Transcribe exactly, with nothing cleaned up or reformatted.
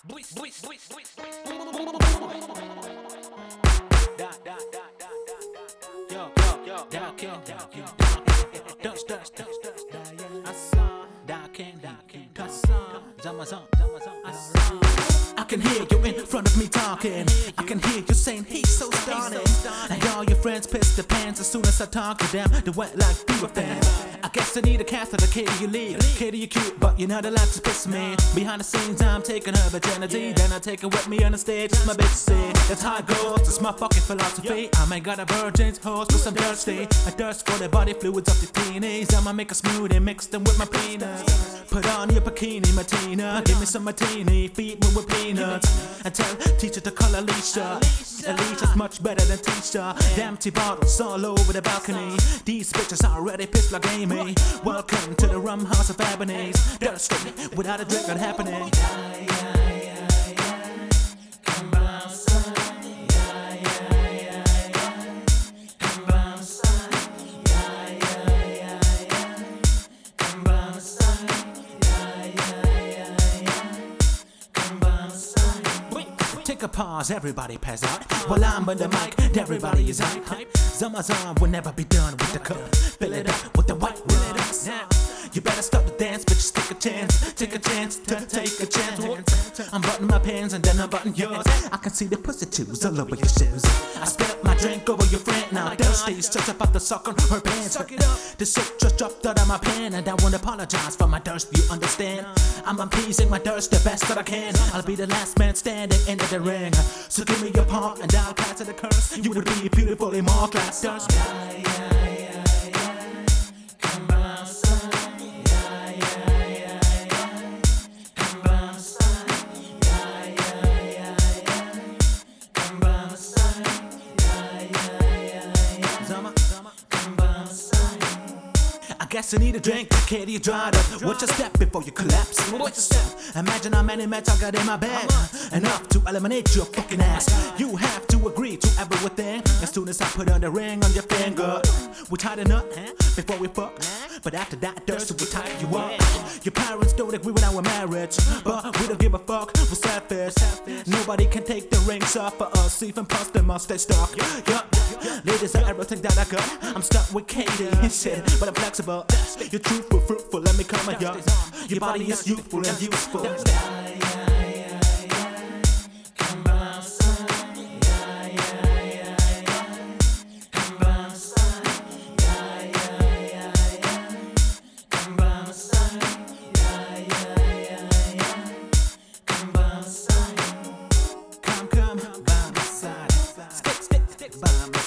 I can hear you in front of me talking. I can hear you saying he's so stunning. And all your friends piss their pants as soon as I talk to them. They wet like fever fans. I guess I need a catheter, Katie, you leave. Katie, you cute, but you're not allowed to piss me. Behind the scenes, I'm taking her virginity. Then I take her with me on the stage, it's my bitch see. That's how it goes, it's my fucking philosophy. I may got a virgin's horse, cause I'm thirsty. I thirst for the body fluids of the teenies. I'ma make a smoothie, mix them with my peanuts. Put on your bikini, Martina. Give me some martini, feed me with peanuts. And tell teacher to call Alicia. Alicia's much better than Tisha. The empty bottles all over the balcony. These bitches already pissed like Amy. Welcome to the rum house of Ebony's. Thirsty, without a drink not happening. Take a pause, everybody pass out. While I'm on the mic, everybody is hype. Zamazan will never be done with the cup. Fill it up with the white rum. Now, you better stop the dance, bitches, take a chance. Take a chance to take a chance. I'm buttoning my pants and then I'm buttoning yours. I can see the pussy chews all over your shoes. I spit up my drink over your friend. Now thirsty, straight up the sock on her pants. The shit just dropped out of my pen, and I won't apologize for my thirst, you understand? I'm appeasing my thirst the best that I can. I'll be the last man standing in the ring. So give me your paw and I'll pass it the curse. You would be beautifully more class thirst. Yeah, yeah, yeah, yeah. Come on, son. Yeah, yeah, yeah, yeah. Come on, son. Yeah, yeah, yeah, yeah. Come on, son. Yeah, yeah, yeah, yeah. Zama, Zama. Come on, son. I guess you need a drink, Katie, you dried up. Watch a step before you collapse. Watch a step. Imagine how many meds I got in my bag. Enough to eliminate your fucking ass. You have to agree to everything. As soon as I put on the ring on your finger, we tied it up before we fuck. But after that, thirst will tie you up. Your parents don't agree with our marriage, but we don't give a fuck, we're selfish. Nobody can take the rings off for us, even past them must stay stuck. Yeah. Ladies are everything that I got. I'm stuck with Katie and shit, but I'm flexible. You're truthful, fruitful, let me come at ya. Your body is youthful and useful. Come, come, by my side. Stick, stick, stick by my side.